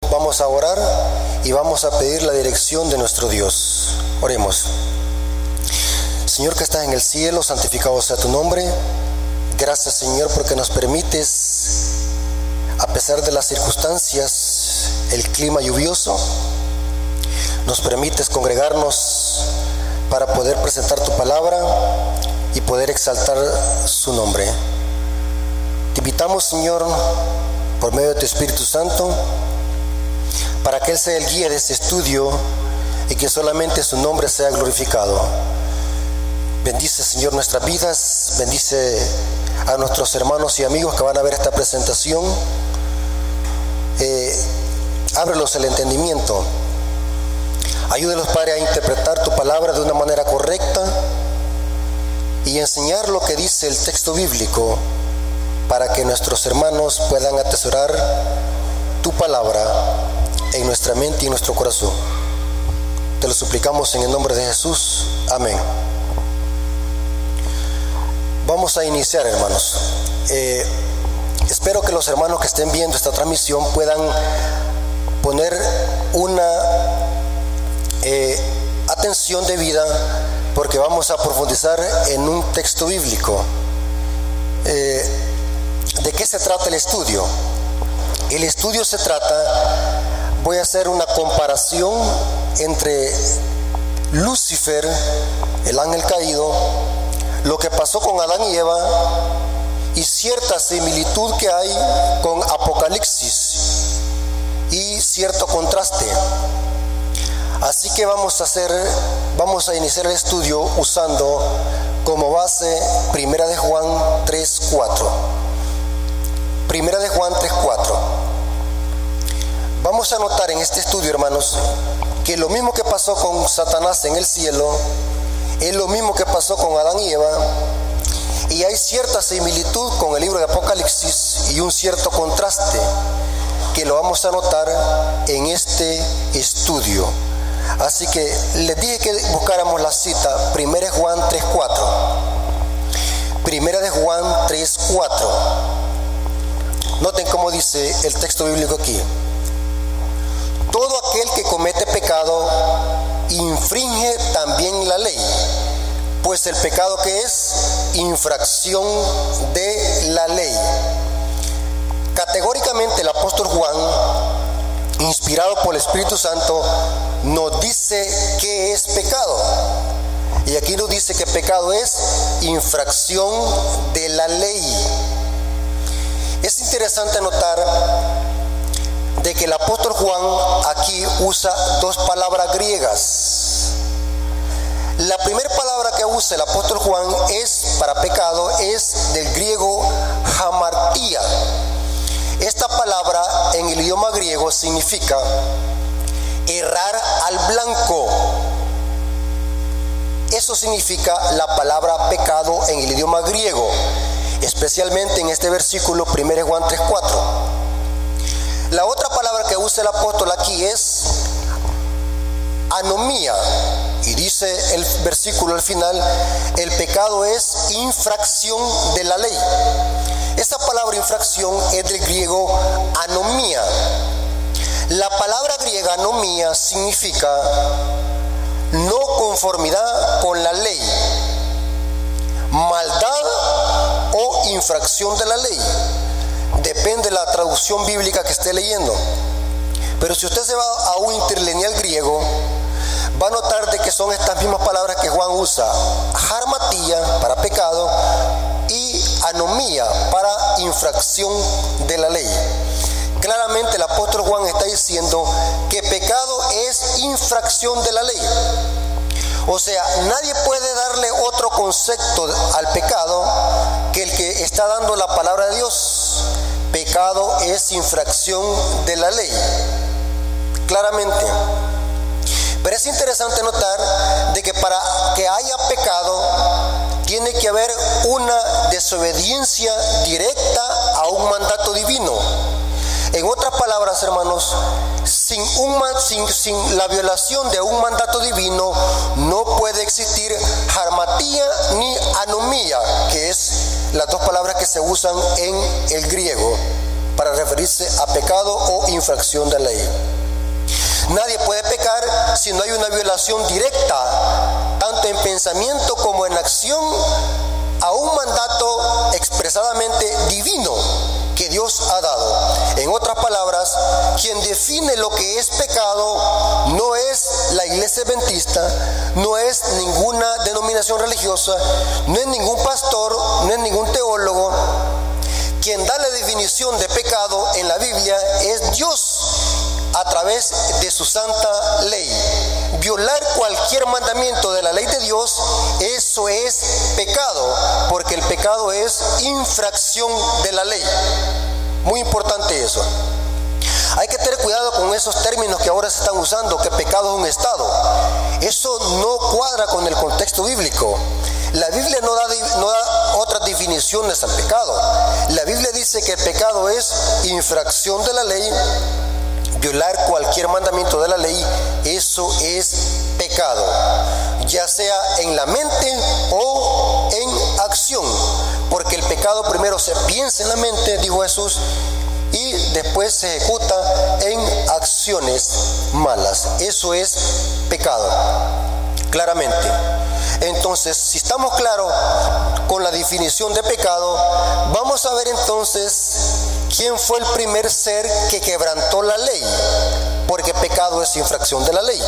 vamos a orar y vamos a pedir la dirección de nuestro Dios. Oremos. Señor que estás en el cielo, santificado sea tu nombre. Gracias, Señor, porque nos permites, a pesar de las circunstancias, el clima lluvioso, nos permites congregarnos para poder presentar tu palabra y poder exaltar su nombre. Te invitamos, Señor, por medio de tu Espíritu Santo, para que Él sea el guía de este estudio y que solamente su nombre sea glorificado. Bendice, Señor, nuestras vidas, bendice a nuestros hermanos y amigos que van a ver esta presentación. Ábrelos el entendimiento. Ayúdelos, Padre, a interpretar tu palabra de una manera correcta y enseñar lo que dice el texto bíblico para que nuestros hermanos puedan atesorar tu palabra en nuestra mente y en nuestro corazón. Te lo suplicamos en el nombre de Jesús. Amén. Vamos a iniciar, hermanos. Espero que los hermanos que estén viendo esta transmisión puedan poner una atención debida, porque vamos a profundizar en un texto bíblico. ¿De qué se trata el estudio? El estudio se trata, voy a hacer una comparación entre Lucifer, el ángel caído, lo que pasó con Adán y Eva y cierta similitud que hay con Apocalipsis y cierto contraste. Así que vamos a iniciar el estudio usando como base Primera de Juan 3:4. Primera de Juan 3:4. Vamos a notar en este estudio, hermanos, que lo mismo que pasó con Satanás en el cielo es lo mismo que pasó con Adán y Eva, y hay cierta similitud con el libro de Apocalipsis y un cierto contraste que lo vamos a notar en este estudio. Así que les dije que buscáramos la cita, Primera de Juan 3:4. Primera de Juan 3:4. Noten cómo dice el texto bíblico aquí. Todo aquel que comete pecado infringe también la ley, pues el pecado que es infracción de la ley. Categóricamente el apóstol Juan, inspirado por el Espíritu Santo, nos dice qué es pecado. Y aquí nos dice que pecado es infracción de la ley. Es interesante notar de que el apóstol Juan aquí usa dos palabras griegas. La primera palabra que usa el apóstol Juan es para pecado, es del griego hamartía. Esta palabra en el idioma griego significa errar al blanco. Eso significa la palabra pecado en el idioma griego, especialmente en este versículo 1 Juan 3:4. La otra palabra que usa el apóstol aquí es anomía, y dice el versículo al final, el pecado es infracción de la ley. Esta palabra infracción es del griego anomía. La palabra griega anomía significa no conformidad con la ley, maldad o infracción de la ley. Depende de la traducción bíblica que esté leyendo. Pero si usted se va a un interlineal griego, va a notar de que son estas mismas palabras que Juan usa: harmatía para pecado y anomía para infracción de la ley. Claramente el apóstol Juan está diciendo que pecado es infracción de la ley. O sea, nadie puede darle otro concepto al pecado que el que está dando la palabra de Dios. Pecado es infracción de la ley, claramente. Pero es interesante notar de que para que haya pecado tiene que haber una desobediencia directa a un mandato divino. En otras palabras, hermanos, sin la violación de un mandato divino no puede existir harmatía ni anomía, que es las dos palabras que se usan en el griego para referirse a pecado o infracción de ley. Nadie puede pecar si no hay una violación directa, tanto en pensamiento como en acción, a un mandato expresadamente divino que Dios ha dado. En otras palabras, quien define lo que es pecado no es la iglesia adventista, no es ninguna denominación religiosa, no es ningún pastor, no es ningún teólogo. Quien da la definición de pecado en la Biblia es Dios a través de su santa ley. Violar cualquier mandamiento de la ley de Dios, eso es pecado, porque el pecado es infracción de la ley. Muy importante eso. Hay que tener cuidado con esos términos que ahora se están usando, que pecado es un estado. Eso no cuadra con el contexto bíblico. La Biblia no da otras definiciones al pecado. La Biblia dice que el pecado es infracción de la ley. Violar cualquier mandamiento de la ley, eso es pecado, ya sea en la mente o en acción, porque el pecado primero se piensa en la mente, dijo Jesús, y después se ejecuta en acciones malas. Eso es pecado, claramente. Entonces, si estamos claros con la definición de pecado, vamos a ver entonces quién fue el primer ser que quebrantó la ley, porque pecado es infracción de la ley.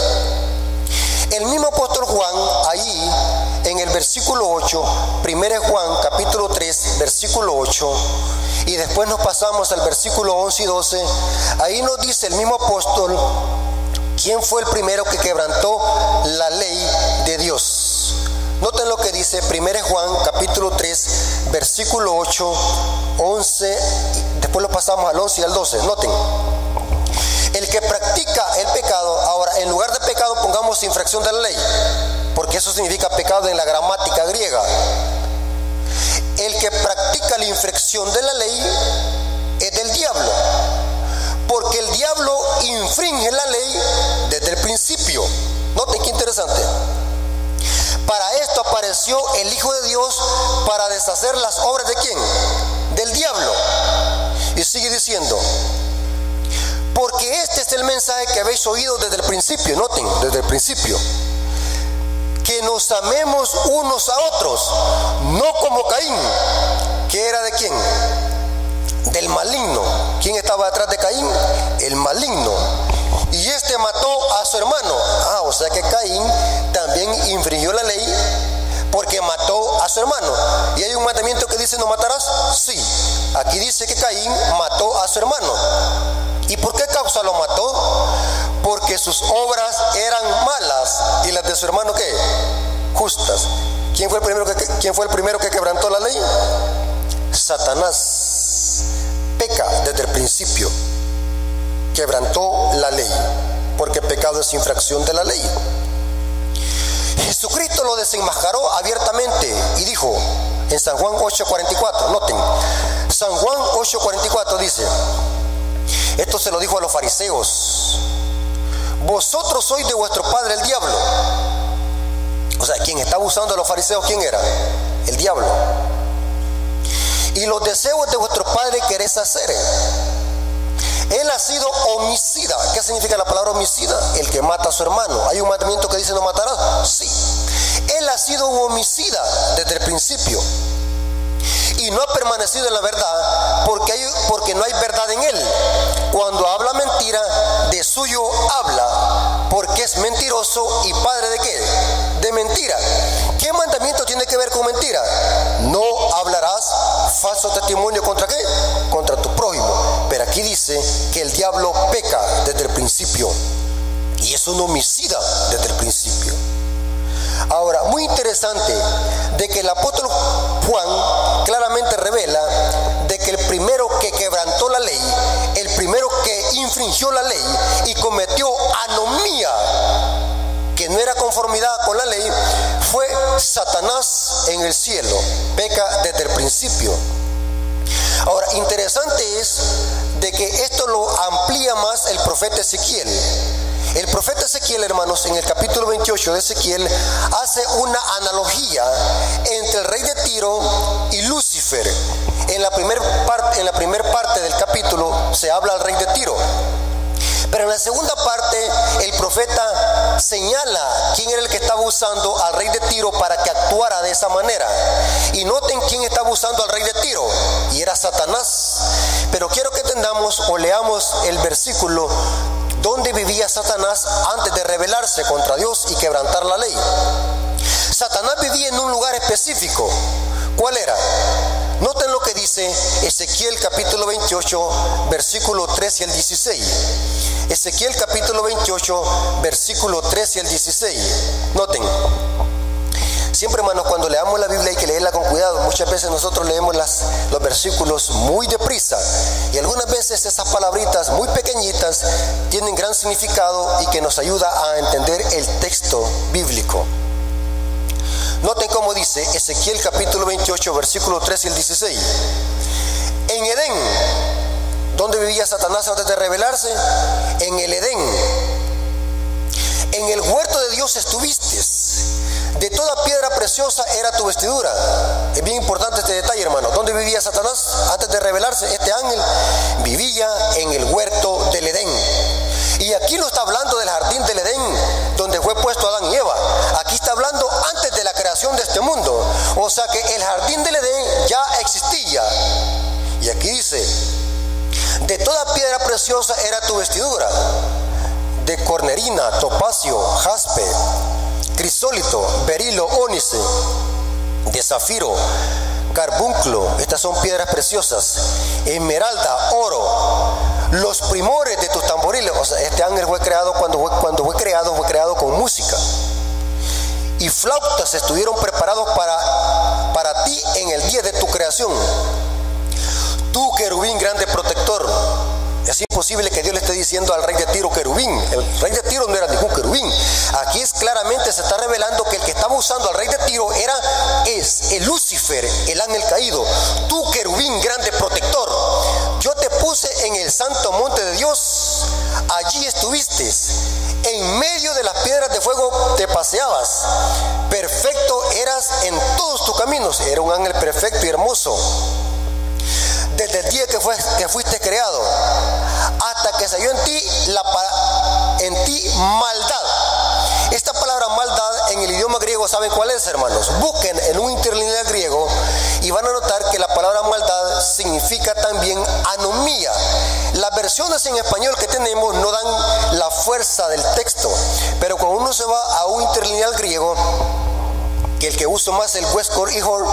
El mismo apóstol Juan, ahí en el versículo 8, 1 Juan capítulo 3, versículo 8, y después nos pasamos al versículo 11 y 12, ahí nos dice el mismo apóstol quién fue el primero que quebrantó la ley de Dios. Noten lo que dice 1 Juan capítulo 3, versículo 8, 11, después lo pasamos al 11 y al 12. Noten, el que practica el pecado, ahora en lugar de pecado pongamos infracción de la ley, porque eso significa pecado en la gramática griega. El que practica la infracción de la ley es del diablo, porque el diablo infringe la ley desde el principio. Noten qué interesante. Para esto apareció el Hijo de Dios, para deshacer las obras ¿de quién? Del diablo. Y sigue diciendo, porque este es el mensaje que habéis oído desde el principio. Noten, desde el principio, que nos amemos unos a otros, no como Caín, que era ¿de quién? Del maligno. ¿Quién estaba detrás de Caín? El maligno. Y este mató a su hermano. O sea que Caín también infringió la ley porque mató a su hermano. ¿Y hay un mandamiento que dice no matarás? Sí. Aquí dice que Caín mató a su hermano. ¿Y por qué causa lo mató? Porque sus obras eran malas y las de su hermano ¿qué? Justas. ¿Quién fue el primero que quebrantó la ley? Satanás. Peca desde el principio. Quebrantó la ley, porque pecado es infracción de la ley. Jesucristo lo desenmascaró abiertamente y dijo en San Juan 8:44, noten, San Juan 8:44 dice, esto se lo dijo a los fariseos, vosotros sois de vuestro padre el diablo. O sea, quien estaba usando a los fariseos, ¿quién era? El diablo. Y los deseos de vuestro padre queréis hacer. Él ha sido homicida. ¿Qué significa la palabra homicida? El que mata a su hermano. ¿Hay un mandamiento que dice no matarás? Sí. Él ha sido un homicida desde el principio. Y no ha permanecido en la verdad porque no hay verdad en él. Cuando habla mentira, de suyo habla, porque es mentiroso y padre ¿de qué? De mentira. ¿Qué mandamiento tiene que ver con mentira? No hablarás falso testimonio ¿contra qué? Contra tu prójimo. Pero aquí dice que el diablo peca desde el principio y es un homicida desde el principio. Ahora, muy interesante de que el apóstol Juan claramente revela de que el primero que quebrantó la ley, el primero que infringió la ley y cometió anomía, que no era conformidad con la ley, fue Satanás en el cielo. Peca desde el principio. Ahora, interesante es de que esto lo amplía más el profeta Ezequiel. El profeta Ezequiel, hermanos, en el capítulo 28 de Ezequiel, hace una analogía entre el rey de Tiro y Lucifer, en En la primera parte del capítulo se habla al rey de Tiro. Pero en la segunda parte el profeta señala quién era el que estaba usando al rey de Tiro para que actuara de esa manera. Y noten quién estaba usando al rey de Tiro, y era Satanás. Pero quiero que entendamos o leamos el versículo donde vivía Satanás antes de rebelarse contra Dios y quebrantar la ley. Satanás vivía en un lugar específico. ¿Cuál era? Noten lo que dice Ezequiel capítulo 28, versículo 13 al 16. Ezequiel capítulo 28, versículo 13 al 16. Noten. Siempre, hermanos, cuando leamos la Biblia hay que leerla con cuidado. Muchas veces nosotros leemos los versículos muy deprisa, y algunas veces esas palabritas muy pequeñitas tienen gran significado y que nos ayuda a entender el texto bíblico. Noten cómo dice Ezequiel capítulo 28, versículo 13 al 16. En Edén, ¿dónde vivía Satanás antes de rebelarse? En el Edén. En el huerto de Dios estuviste. De toda piedra preciosa era tu vestidura. Es bien importante este detalle, hermano. ¿Dónde vivía Satanás antes de rebelarse? Este ángel vivía en el huerto del Edén. Y aquí no está hablando del jardín del Edén, donde fue puesto Adán y Eva. Aquí está hablando antes de la creación de este mundo. O sea que el jardín del Edén ya existía. Y aquí dice: de toda piedra preciosa era tu vestidura, de cornerina, topacio, jaspe, crisólito, berilo, ónice, de zafiro, carbunclo. Estas son piedras preciosas. Esmeralda, oro, los primores de tus tamboriles. O sea, este ángel fue creado cuando fue creado con música. Y flautas estuvieron preparados para ti en el día de tu creación. Tú, querubín grande protector. Es imposible que Dios le esté diciendo al rey de Tiro querubín. El rey de Tiro no era ningún querubín. Aquí claramente se está revelando que el que estaba usando al rey de Tiro es el Lucifer, el ángel caído. Tú, querubín grande protector, yo te puse en el santo monte de Dios. Allí estuviste. En medio de las piedras de fuego te paseabas. Perfecto eras en todos tus caminos. Era un ángel perfecto y hermoso. Desde el día que fuiste creado hasta que salió en ti maldad. Esta palabra maldad en el idioma griego, ¿saben cuál es, hermanos? Busquen en un interlineal griego y van a notar que la palabra maldad significa también anomía. Las versiones en español que tenemos no dan la fuerza del texto, pero cuando uno se va a un interlineal griego, que el que uso más el Westcott Ihor,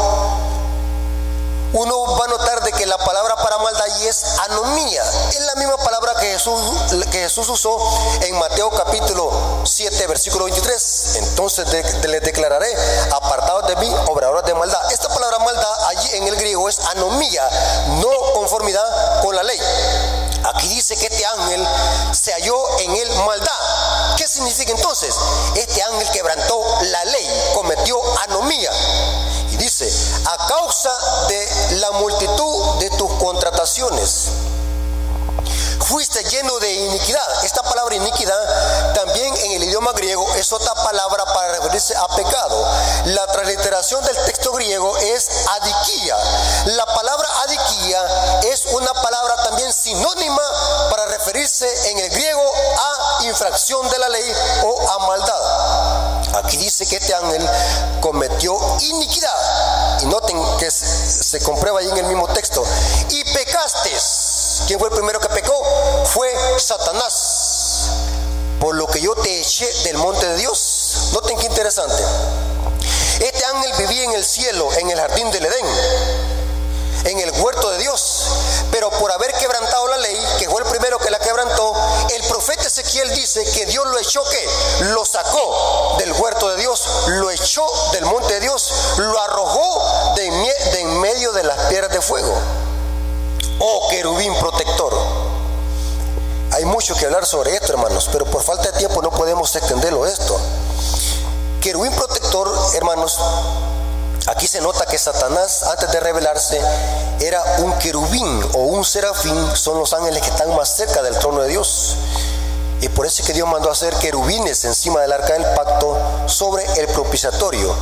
uno va a notar de que la palabra para maldad allí es anomía. Es la misma palabra que Jesús usó en Mateo capítulo 7, versículo 23. Entonces les declararé: apartados de mí, obradores de maldad. Esta palabra maldad allí en el griego es anomía, no conformidad con la ley. Aquí dice que este ángel se halló en él maldad. ¿Qué significa entonces? Este ángel quebrantó la ley, cometió anomía. Y dice: a causa de la multitud de tus contrataciones fuiste lleno de iniquidad. Esta palabra iniquidad también en el idioma griego es otra palabra para referirse a pecado. La transliteración del texto griego es adiquía. La palabra adiquía es una palabra también sinónima para referirse en el griego a infracción de la ley o a maldad. Aquí dice que este ángel cometió iniquidad. Y noten que se comprueba ahí en el mismo texto. Y pecaste. ¿Quién fue el primero que pecó? Fue Satanás. Por lo que yo te eché del monte de Dios. Noten qué interesante. Este ángel vivía en el cielo, en el jardín del Edén, en el huerto de Dios. Pero por haber quebrantado la ley, que fue el primero que la quebrantó, el profeta Ezequiel dice que Dios lo echó, ¿qué? Lo sacó del huerto de Dios, lo echó del monte de Dios, lo arrojó de en medio de las piedras de fuego. Oh, querubín protector. Hay mucho que hablar sobre esto, hermanos, pero por falta de tiempo no podemos extenderlo esto. Querubín protector, hermanos, aquí se nota que Satanás, antes de rebelarse, era un querubín o un serafín. Son los ángeles que están más cerca del trono de Dios. Y por eso es que Dios mandó a hacer querubines encima del arca del pacto sobre el propiciatorio,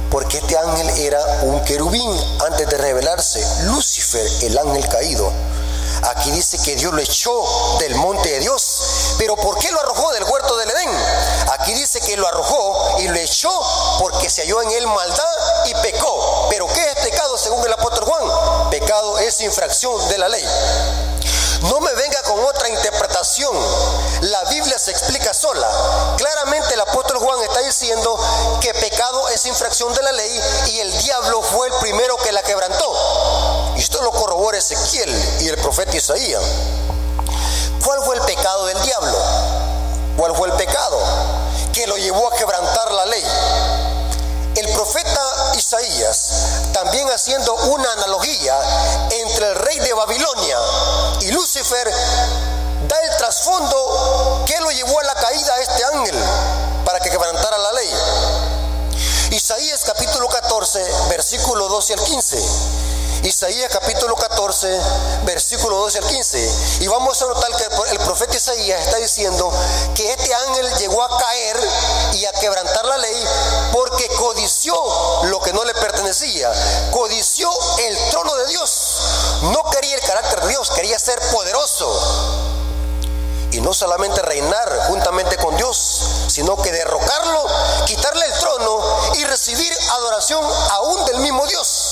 porque este ángel era un querubín antes de revelarse Lucifer, el ángel caído. Aquí dice que Dios lo echó del monte de Dios. Pero ¿por qué lo arrojó del huerto del Edén? Aquí dice que lo arrojó y lo echó porque se halló en él maldad y pecó. ¿Pero qué es pecado según el apóstol Juan? Pecado es infracción de la ley. No me venga con otra interpretación. La Biblia se explica sola. Claramente el apóstol Juan está diciendo que pecado es infracción de la ley y el diablo fue el primero que la quebrantó. Y esto lo corrobora Ezequiel y el profeta Isaías. ¿Cuál fue el pecado del diablo? ¿Cuál fue el pecado que lo llevó a quebrantar la ley? El profeta Isaías, también haciendo una analogía entre el rey de Babilonia y Lucifer, da el trasfondo que lo llevó a la caída a este ángel para que quebrantara la ley. Isaías capítulo 14, versículo 12 al 15. Isaías capítulo 14, versículo 12 al 15. Y vamos a notar que el profeta Isaías está diciendo que este ángel llegó a caer y a quebrantar la ley porque codició lo que no le pertenecía. Codició el trono de Dios. No quería el carácter de Dios, quería ser poderoso. Y no solamente reinar juntamente con Dios, sino que derrocarlo, quitarle el trono y recibir adoración aún del mismo Dios.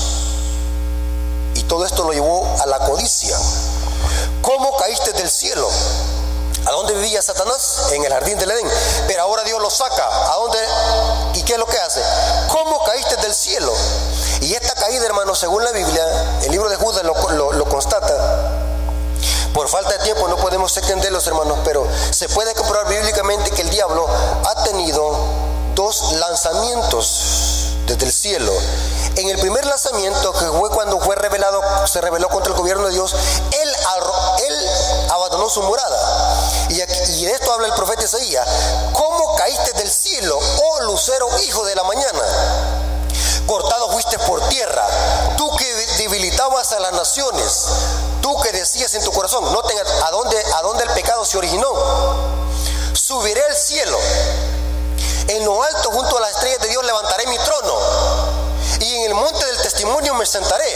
Todo esto lo llevó a la codicia. ¿Cómo caíste del cielo? ¿A dónde vivía Satanás? En el jardín del Edén. Pero ahora Dios lo saca. ¿A dónde? ¿Y qué es lo que hace? ¿Cómo caíste del cielo? Y esta caída, hermanos, según la Biblia, el libro de Judas lo constata. Por falta de tiempo no podemos extenderlos, hermanos, pero se puede comprobar bíblicamente que el diablo ha tenido dos lanzamientos desde el cielo. En el primer lanzamiento, que fue cuando se rebeló contra el gobierno de Dios, él abandonó su morada. Y de esto habla el profeta Isaías. ¿Cómo caíste del cielo, oh lucero, hijo de la mañana? Cortado fuiste por tierra, tú que debilitabas a las naciones, tú que decías en tu corazón, noten a dónde el pecado se originó. Subiré al cielo, en lo alto junto a las estrellas de Dios levantaré mi trono, y en el monte del testimonio me sentaré,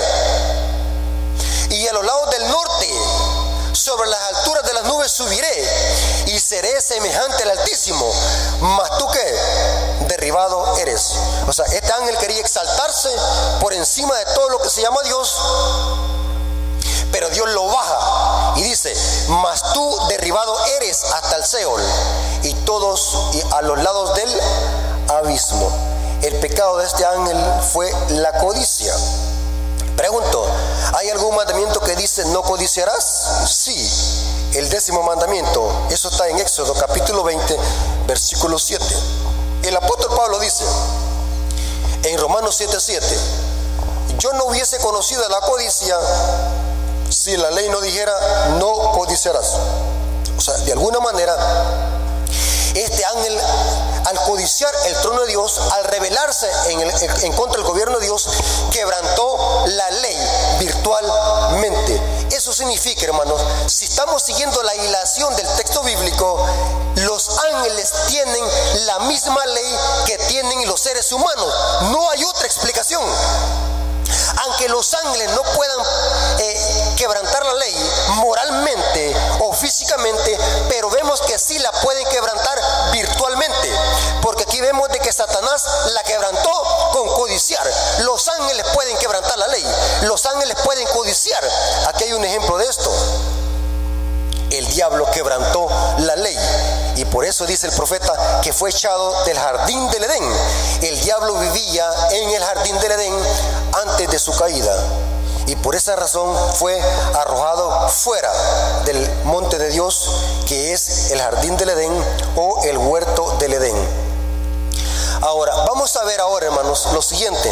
y a los lados del norte, sobre las alturas de las nubes subiré, y seré semejante al Altísimo. Mas tú que derribado eres. O sea, este ángel quería exaltarse por encima de todo lo que se llama Dios, pero Dios lo baja y dice: mas tú derribado eres hasta el Seol, y todos a los lados del abismo. El pecado de este ángel fue la codicia. Pregunto, ¿hay algún mandamiento que dice no codiciarás? Sí, el 10º mandamiento. Eso está en Éxodo capítulo 20, versículo 7. El apóstol Pablo dice en Romanos 7:7: yo no hubiese conocido la codicia si la ley no dijera no codiciarás. O sea, de alguna manera, este ángel, al codiciar el trono de Dios, al rebelarse en contra del gobierno de Dios, quebrantó la ley virtualmente. Eso significa, hermanos, si estamos siguiendo la hilación del texto bíblico, los ángeles tienen la misma ley que tienen los seres humanos. No hay otra explicación. Aunque los ángeles no puedan quebrantar la ley moralmente o físicamente, pero vemos que sí la pueden quebrantar virtualmente, porque aquí vemos de que Satanás la quebrantó con codiciar. Los ángeles pueden quebrantar la ley, los ángeles pueden codiciar. Aquí hay un ejemplo de esto. El diablo quebrantó la ley, y por eso dice el profeta que fue echado del jardín del Edén. El diablo vivía en el jardín del Edén antes de su caída, y por esa razón fue arrojado fuera del monte de Dios, que es el jardín del Edén o el huerto del Edén. Ahora, vamos a ver ahora, hermanos, lo siguiente.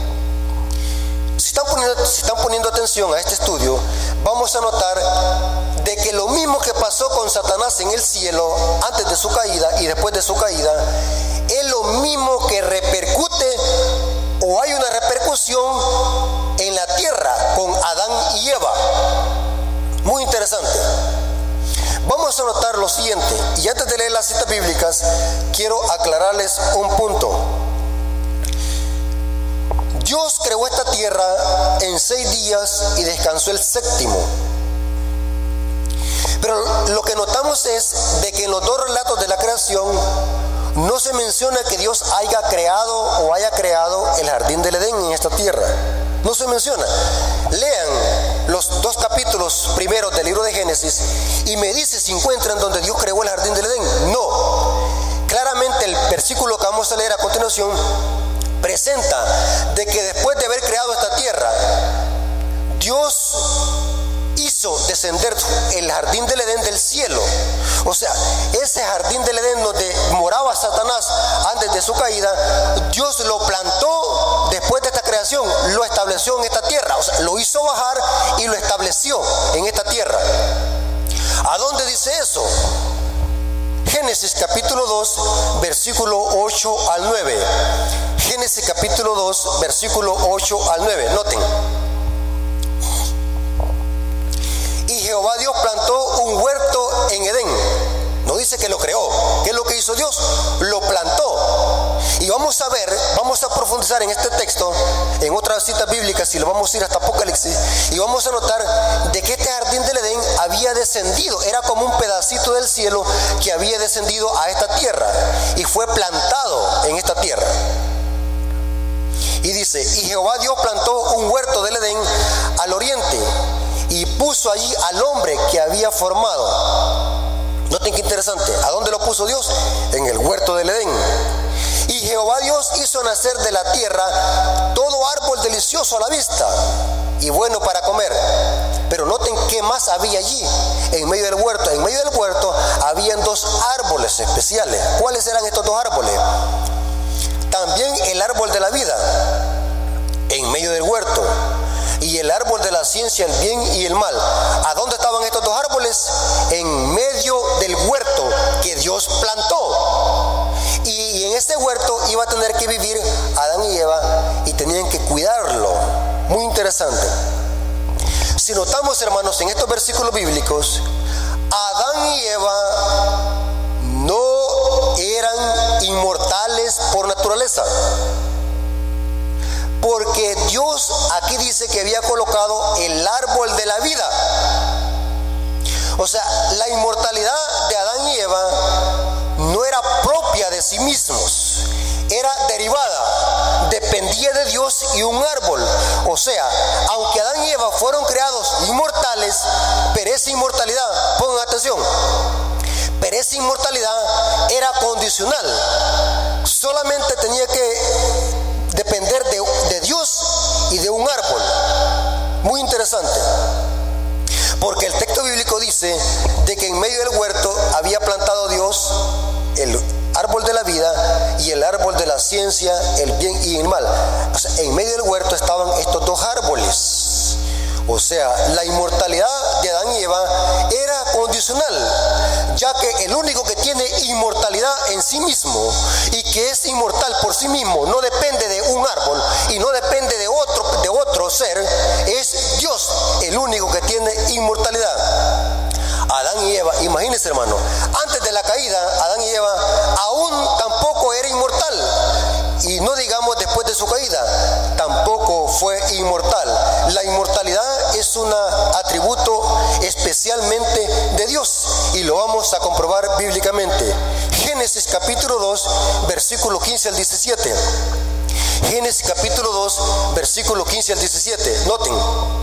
Si están poniendo atención a este estudio, vamos a notar de que lo mismo que pasó con Satanás en el cielo antes de su caída y después de su caída, es lo mismo que repercute, o hay una repercusión en la tierra con Adán y Eva. Muy interesante. Vamos a notar lo siguiente, y antes de leer las citas bíblicas, quiero aclararles un punto. Dios creó esta tierra en 6 días y descansó el séptimo. Pero lo que notamos es de que en los 2 relatos de la creación no se menciona que Dios haya creado el jardín del Edén en esta tierra. No se menciona. Lean los 2 capítulos primeros del libro de Génesis y me dice si encuentran donde Dios creó el jardín del Edén. No. Claramente el versículo que vamos a leer a continuación presenta de que después de haber creado esta tierra, Dios hizo descender el jardín del Edén del cielo. O sea, ese jardín del Edén donde moraba Satanás antes de su caída, Dios lo plantó después de esta creación, lo estableció en esta tierra. O sea, lo hizo bajar y lo estableció en esta tierra. ¿A dónde dice eso? Génesis capítulo 2, versículo 8 al 9. Génesis capítulo 2, versículo 8 al 9. Noten. Y Jehová Dios plantó un huerto en Edén. No dice que lo creó. ¿Qué es lo que hizo Dios? Lo plantó. Y vamos a ver, vamos a profundizar en este texto, en otras citas bíblicas, y lo vamos a ir hasta Apocalipsis, y vamos a notar de que este jardín del Edén había descendido, era como un pedacito del cielo que había descendido a esta tierra, y fue plantado en esta tierra. Y dice, y Jehová Dios plantó un huerto del Edén al oriente, y puso allí al hombre que había formado. Noten qué interesante, ¿a dónde lo puso Dios? En el huerto del Edén. Y Jehová Dios hizo nacer de la tierra todo árbol delicioso a la vista y bueno para comer. Pero noten qué más había allí, en medio del huerto. En medio del huerto habían 2 árboles especiales. ¿Cuáles eran estos 2 árboles? También el árbol de la vida, en medio del huerto, y el árbol de la ciencia, el bien y el mal. ¿A dónde estaban estos 2 árboles? En medio del huerto que Dios plantó. Y en este huerto iba a tener que vivir Adán y Eva y tenían que cuidarlo. Muy interesante. Si notamos, hermanos, en estos versículos bíblicos, Adán y Eva no eran inmortales por naturaleza. Porque Dios aquí dice que había colocado el árbol de la vida. O sea, la inmortalidad de Adán y Eva no era propia de sí mismos, era derivada, dependía de Dios y un árbol. O sea, aunque Adán y Eva fueron creados inmortales, pero esa inmortalidad, pongan atención, pero esa inmortalidad era condicional. Solamente tenía que depender de Dios y de un árbol. Muy interesante, porque el texto bíblico dice de que en medio del huerto había plantado Dios el árbol de la vida y el árbol de la ciencia, el bien y el mal. O sea, en medio del huerto estaban estos 2 árboles. O sea, la inmortalidad de Adán y Eva era condicional, ya que el único que tiene inmortalidad en sí mismo y que es inmortal por sí mismo, no depende de un árbol y no depende de otro ser, es Dios, el único que tiene inmortalidad. Adán y Eva, imagínense, hermano, antes de la caída, Adán y Eva aún tampoco era inmortal, y no digamos después de su caída, tampoco fue inmortal. La inmortalidad es un atributo especialmente de Dios, y lo vamos a comprobar bíblicamente. Génesis capítulo 2, versículo 15 al 17. Génesis capítulo 2, versículo 15 al 17. Noten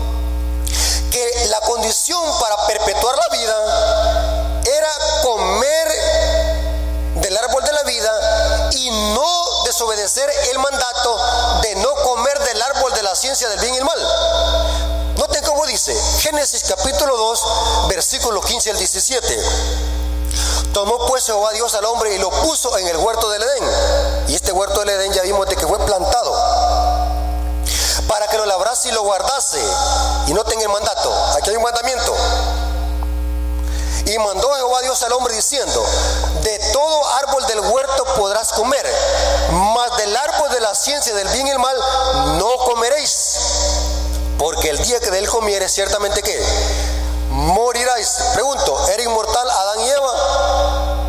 que la condición para perpetuar la vida era comer del árbol de la vida y no desobedecer el mandato de no comer del árbol de la ciencia del bien y el mal. Noten cómo dice Génesis capítulo 2, versículo 15 al 17. Tomó pues Jehová Dios al hombre y lo puso en el huerto del Edén. Y este huerto del Edén ya vimos de que fue plantado para que lo labrase y lo guardase. Y noten el mandato, aquí hay un mandamiento. Y mandó Jehová Dios al hombre diciendo: de todo árbol del huerto podrás comer, mas del árbol de la ciencia del bien y el mal no comeréis, porque el día que de él comieres, ciertamente que moriráis. Pregunto, ¿era inmortal Adán y Eva?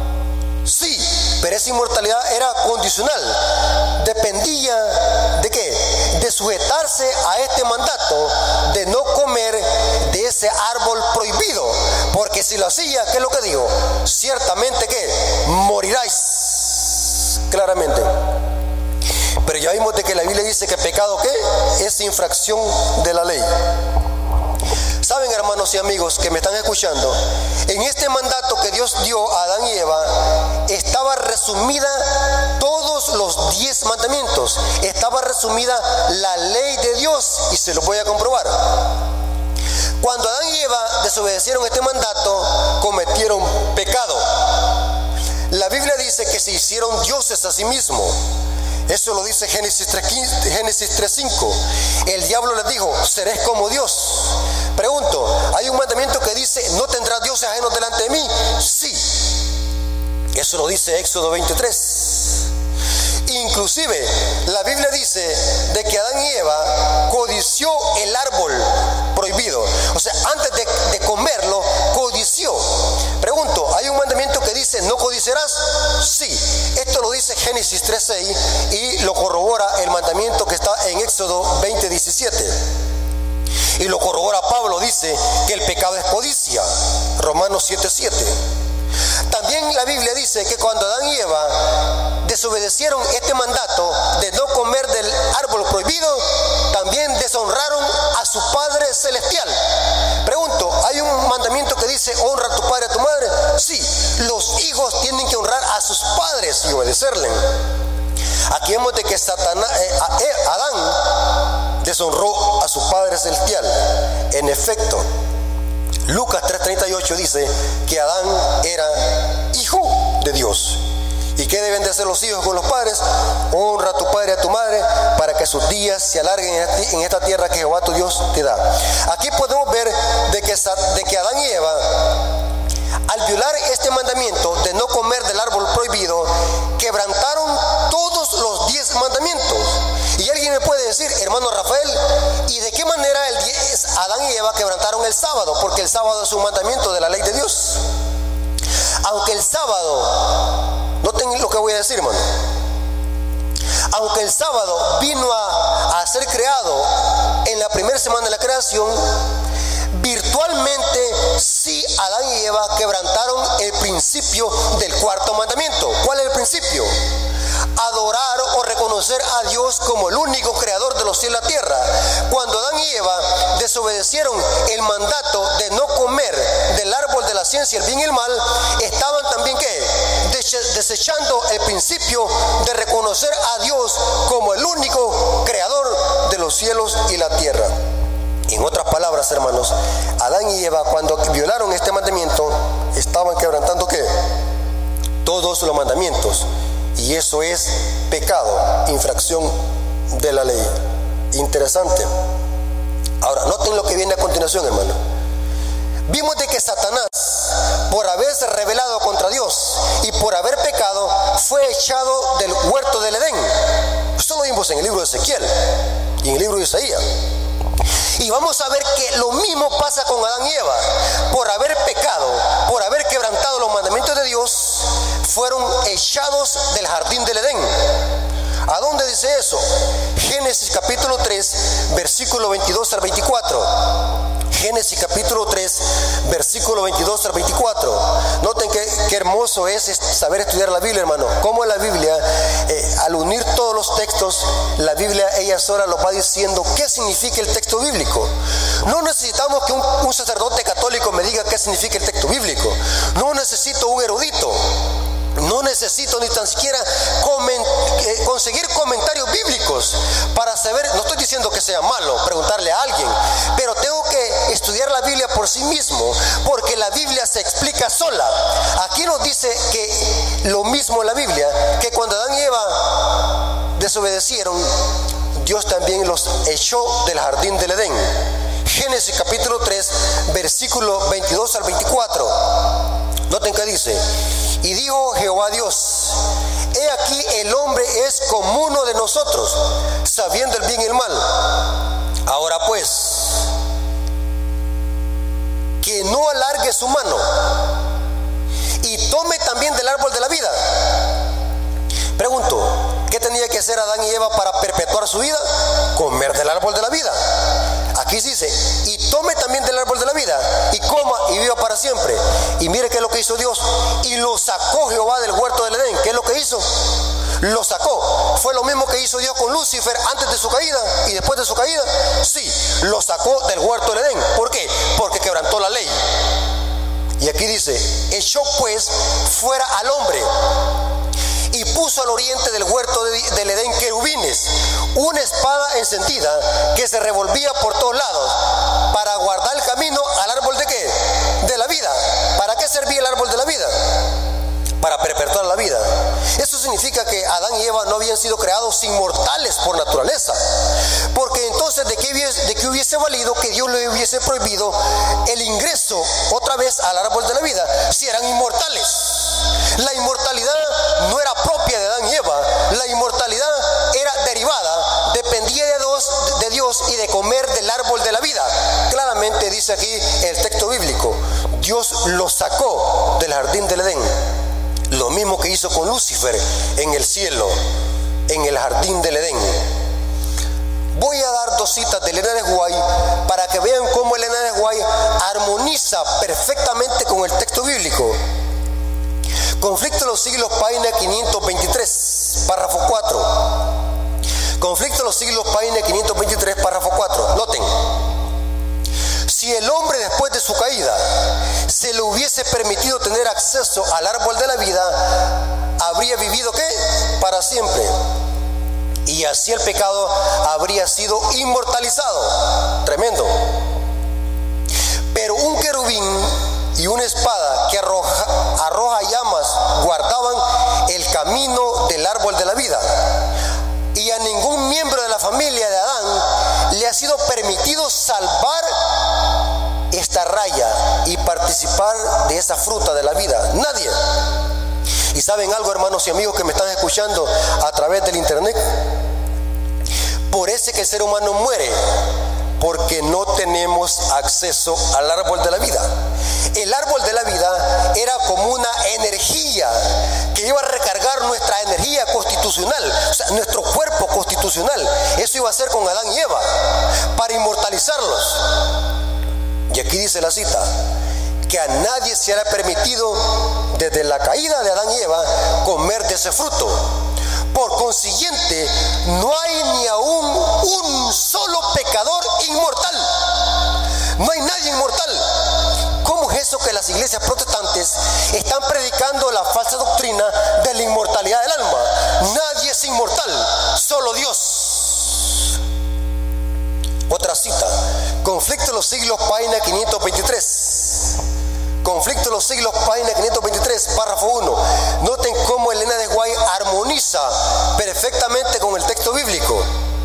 Sí, pero esa inmortalidad era condicional. Dependía ¿de qué? De sujetarse a este mandato de no comer de ese árbol prohibido, porque si lo hacía, ¿qué es lo que dijo? Ciertamente que moriráis, claramente. Pero ya vimos de que la Biblia dice que pecado, ¿qué? Es infracción de la ley. Saben, hermanos y amigos que me están escuchando, en este mandato que Dios dio a Adán y Eva estaba resumida todos los 10 mandamientos, estaba resumida la ley de Dios, y se lo voy a comprobar. Cuando Adán y Eva desobedecieron este mandato, cometieron pecado. La Biblia dice que se hicieron dioses a sí mismos. Eso lo dice Génesis 3:5. El diablo les dijo: seréis como Dios. Pregunto, ¿hay un mandamiento que dice no tendrás dioses ajenos delante de mí? Sí. Eso lo dice Éxodo 23. Inclusive la Biblia dice de que Adán y Eva codició el árbol prohibido. O sea, antes de comerlo, codició. Pregunto, ¿hay un mandamiento que dice no codiciarás? Sí. Esto lo dice Génesis 3:6 y lo corrobora el mandamiento que está en Éxodo 20:17. Y lo corrobora Pablo, dice que el pecado es codicia, Romanos 7:7. También la Biblia dice que cuando Adán y Eva desobedecieron este mandato de no comer del árbol prohibido, también deshonraron a su Padre Celestial. Pregunto, ¿hay un mandamiento que dice honra a tu padre y a tu madre? Sí, los hijos tienen que honrar a sus padres y obedecerle. Aquí vemos de que Adán deshonró a su Padre Celestial. En efecto, Lucas 3:38 dice que Adán era hijo de Dios. ¿Y qué deben de hacer los hijos con los padres? Honra a tu padre y a tu madre para que sus días se alarguen en esta tierra que Jehová tu Dios te da. Aquí podemos ver de que Adán y Eva, al violar este mandamiento de no comer del árbol prohibido, quebrantaron todos los 10 mandamientos. Y alguien me puede decir, hermano Rafael, ¿y de qué manera Adán y Eva quebrantaron el sábado? Porque el sábado es un mandamiento de la ley de Dios. Aunque el sábado, noten lo que voy a decir, hermano. Aunque el sábado vino a ser creado en la primera semana de la creación, virtualmente sí Adán y Eva quebrantaron el principio del cuarto mandamiento. ¿Cuál es el principio? Adorar o reconocer a Dios como el único creador de los cielos y la tierra. Cuando Adán y Eva desobedecieron el mandato de no comer del árbol de la ciencia, el bien y el mal, estaban también desechando el principio de reconocer a Dios como el único creador de los cielos y la tierra. En otras palabras, hermanos, Adán y Eva, cuando violaron este mandamiento, estaban quebrantando ¿qué? Todos los mandamientos. Y eso es pecado, infracción de la ley. Interesante. Ahora, noten lo que viene a continuación, hermano. Vimos de que Satanás, por haberse rebelado contra Dios y por haber pecado, fue echado del huerto del Edén. Esto lo vimos en el libro de Ezequiel y en el libro de Isaías. Y vamos a ver que lo mismo pasa con Adán y Eva. Por haber pecado, por haber quebrantado los mandamientos de Dios, fueron echados del jardín del Edén. ¿A dónde dice eso? Génesis capítulo 3, versículo 22 al 24. Génesis capítulo 3, versículo 22 al 24. Noten qué hermoso es saber estudiar la Biblia, hermano. Como la Biblia, al unir todos los textos, la Biblia ella sola lo va diciendo qué significa el texto bíblico. No necesitamos que un sacerdote católico me diga qué significa el texto bíblico. No necesito un erudito. No necesito ni tan siquiera conseguir comentarios bíblicos para saber. No estoy diciendo que sea malo preguntarle a alguien, pero tengo que estudiar la Biblia por sí mismo, porque la Biblia se explica sola. Aquí nos dice que lo mismo en la Biblia, que cuando Adán y Eva desobedecieron, Dios también los echó del jardín del Edén. Génesis capítulo 3, versículo 22 al 24. Noten que dice: y dijo Jehová Dios: he aquí el hombre es como uno de nosotros, sabiendo el bien y el mal. Ahora pues, que no alargue su mano y tome también del árbol de la vida. Pregunto, ¿qué tenía que hacer Adán y Eva para perpetuar su vida? Comer comer del árbol de la vida. Aquí dice, y tome también del árbol de la vida, y coma y viva para siempre. Y mire qué es lo que hizo Dios. Y lo sacó Jehová del huerto del Edén. ¿Qué es lo que hizo? Lo sacó. ¿Fue lo mismo que hizo Dios con Lucifer antes de su caída y después de su caída? Sí, lo sacó del huerto del Edén. ¿Por qué? Porque quebrantó la ley. Y aquí dice, echó pues fuera al hombre y puso al oriente del huerto del Edén querubines, una espada encendida que se revolvía por todos lados para guardar el camino al árbol de ¿qué? De la vida. ¿Para qué servía el árbol de la vida? Para perpetuar la vida. Eso significa que Adán y Eva no habían sido creados inmortales por naturaleza. Porque entonces, ¿de qué hubiese valido que Dios le hubiese prohibido el ingreso otra vez al árbol de la vida si eran inmortales? La inmortalidad no era propia de Adán y Eva. La inmortalidad era derivada, dependía de Dios y de comer del árbol de la vida. Claramente dice aquí el texto bíblico, Dios los sacó del jardín del Edén. Lo mismo que hizo con Lucifer en el cielo, en el jardín del Edén. Voy a dar dos citas de Elena de White para que vean cómo Elena de White armoniza perfectamente con el texto bíblico. Conflicto de los siglos, página 523, párrafo 4. Conflicto de los siglos, página 523, párrafo 4. Noten. Si el hombre después de su caída se le hubiese permitido tener acceso al árbol de la vida, habría vivido ¿qué? Para siempre. Y así el pecado habría sido inmortalizado. Tremendo. Pero un querubín y una espada que arroja llamas guardaban el camino del árbol de la vida. Y a ningún miembro de la familia de Adán le ha sido permitido salvar esta raya y participar de esa fruta de la vida. Nadie. ¿Y saben algo, hermanos y amigos que me están escuchando a través del internet? Por eso que el ser humano muere, porque no tenemos acceso al árbol de la vida. El árbol de la vida era como una energía que iba a recargar nuestra energía constitucional, o sea, nuestro cuerpo constitucional. Eso iba a ser con Adán y Eva, para inmortalizarlos. Y aquí dice la cita, que a nadie se hará permitido desde la caída de Adán y Eva comer de ese fruto. Por consiguiente, no hay ni aún un solo pecador inmortal. No hay nadie inmortal. ¿Cómo es eso que las iglesias protestantes están predicando la falsa doctrina de la inmortalidad del alma? Nadie es inmortal, solo Dios. Otra cita, Conflicto de los siglos, página 523. Conflicto de los siglos, página 523, párrafo 1. Noten cómo Elena de White armoniza perfectamente con el texto bíblico.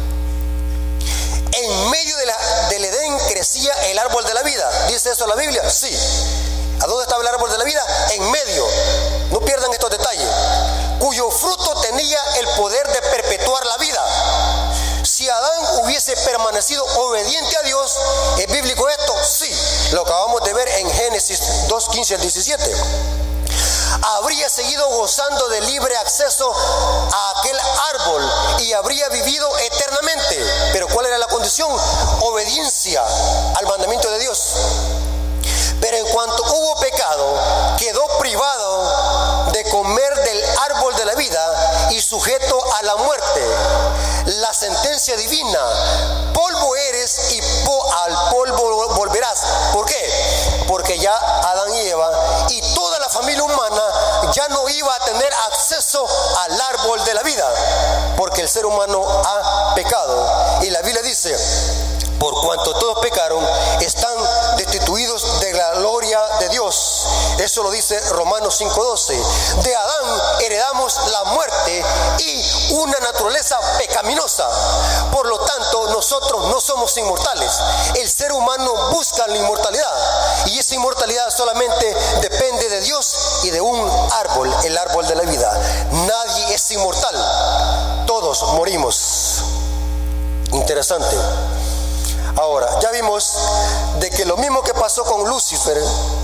En medio del Edén crecía el árbol de la vida. ¿Dice eso la Biblia? Sí. ¿A dónde estaba el árbol de la vida? En medio. No pierdan estos detalles. Cuyo fruto tenía el poder de perpetuar la vida. Si Adán hubiese permanecido obediente a Dios, ¿es bíblico esto? Sí. Lo acabamos de ver en Génesis 2:15 al 17. Habría seguido gozando de libre acceso a aquel árbol y habría vivido eternamente. Pero ¿cuál era la condición? Obediencia al mandamiento de Dios. Pero en cuanto hubo pecado, quedó privado de comer del árbol de la vida y sujeto a la muerte. La sentencia divina, polvo eres y al polvo volverás. ¿Por qué? Porque ya Adán y Eva y toda la familia humana ya no iba a tener acceso al árbol de la vida, porque el ser humano ha pecado. Y la Biblia dice, por cuanto todos pecaron, están destituidos de la gloria de Dios. Eso lo dice Romanos 5:12. De Adán heredamos la muerte y una naturaleza pecaminosa. Por lo tanto, nosotros no somos inmortales. El ser humano busca la inmortalidad, y esa inmortalidad solamente depende de Dios y de un árbol, el árbol de la vida. Nadie es inmortal. Todos morimos. Interesante. Ahora, ya vimos de que lo mismo que pasó con Lucifer,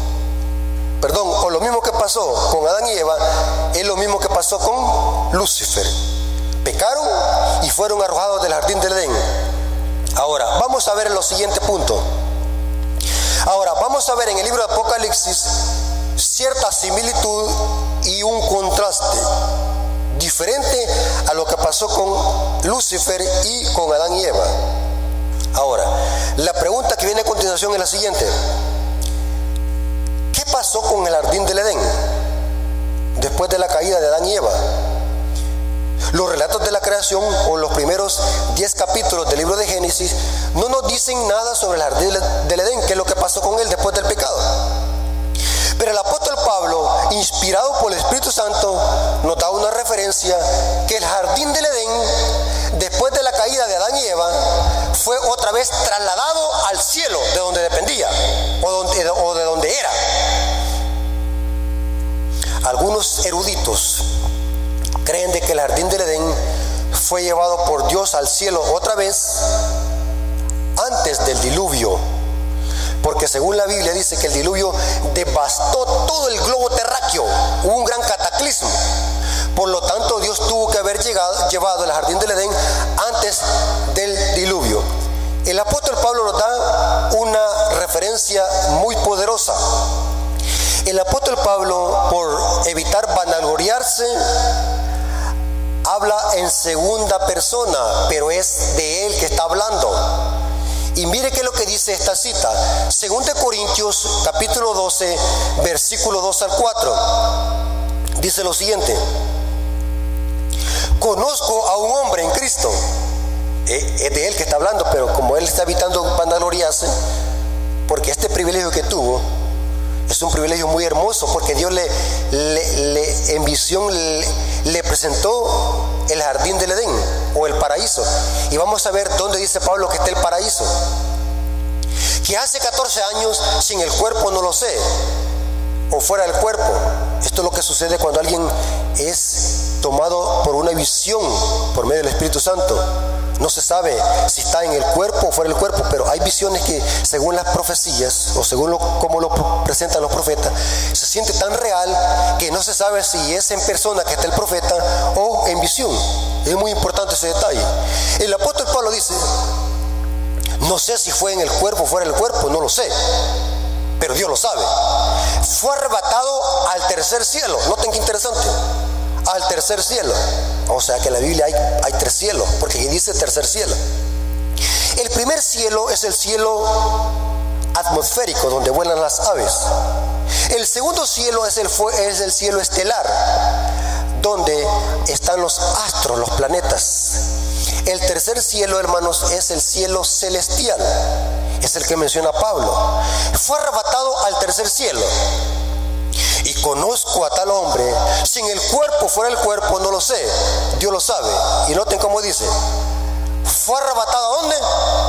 o lo mismo que pasó con Adán y Eva, es lo mismo que pasó con Lucifer. Pecaron y fueron arrojados del jardín del Edén. Ahora, vamos a ver lo siguiente punto. Ahora, vamos a ver en el libro de Apocalipsis cierta similitud y un contraste diferente a lo que pasó con Lucifer y con Adán y Eva. Ahora, la pregunta que viene a continuación es la siguiente: ¿qué pasó con el jardín del Edén después de la caída de Adán y Eva? Los relatos de la creación, o los primeros 10 capítulos del libro de Génesis, no nos dicen nada sobre el jardín del Edén, qué es lo que pasó con él después del pecado. Pero el apóstol Pablo, inspirado por el Espíritu Santo, nos da una referencia que el jardín del Edén, después de la caída de Adán y Eva, fue otra vez trasladado al cielo, de donde dependía, o de donde era. Algunos eruditos creen de que el jardín del Edén fue llevado por Dios al cielo otra vez antes del diluvio, porque según la Biblia dice que el diluvio devastó todo el globo terráqueo, hubo un gran cataclismo. Por lo tanto, Dios tuvo que haber llevado el jardín del Edén antes del diluvio. El apóstol Pablo nos da una referencia muy poderosa. El apóstol Pablo, por evitar vanagloriarse, habla en segunda persona, pero es de él que está hablando. Y mire qué es lo que dice esta cita. 2 Corintios capítulo 12, versículo 2 al 4. Dice lo siguiente: conozco a un hombre en Cristo. Es de él que está hablando, pero como él está evitando vanagloriarse, porque este privilegio que tuvo es un privilegio muy hermoso, porque Dios en visión le presentó el jardín del Edén, o el paraíso. Y vamos a ver dónde dice Pablo que está el paraíso. Que hace 14 años sin el cuerpo no lo sé, o fuera del cuerpo. Esto es lo que sucede cuando alguien es tomado por una visión por medio del Espíritu Santo. No se sabe si está en el cuerpo o fuera del cuerpo, pero hay visiones que, según las profecías o según cómo lo presentan los profetas, se siente tan real que no se sabe si es en persona que está el profeta o en visión. Es muy importante ese detalle. El apóstol Pablo dice: no sé si fue en el cuerpo o fuera del cuerpo, no lo sé, pero Dios lo sabe. Fue arrebatado al tercer cielo. Noten qué interesante: al tercer cielo. O sea que en la Biblia hay 3 cielos, porque aquí dice tercer cielo. El primer cielo es el cielo atmosférico, donde vuelan las aves. El segundo cielo es el cielo estelar, donde están los astros, los planetas. El tercer cielo, hermanos, es el cielo celestial. Es el que menciona Pablo. Fue arrebatado al tercer cielo. Y conozco a tal hombre, sin el cuerpo, fuera del cuerpo, no lo sé, Dios lo sabe. Y noten cómo dice: fue arrebatado ¿a dónde?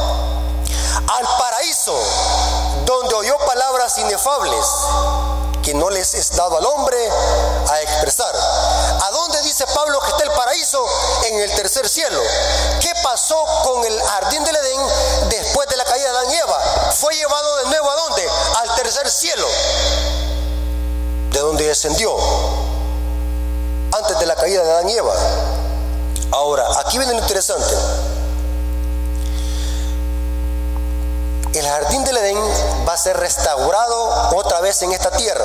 Al paraíso, donde oyó palabras inefables que no les es dado al hombre a expresar. ¿A dónde dice Pablo que está el paraíso? En el tercer cielo. ¿Qué pasó con el jardín del Edén después de la caída de Adán y Eva? Fue llevado de nuevo ¿a dónde? Al tercer cielo, de donde descendió antes de la caída de Adán y Eva. Ahora, aquí viene lo interesante. El jardín del Edén va a ser restaurado otra vez en esta tierra.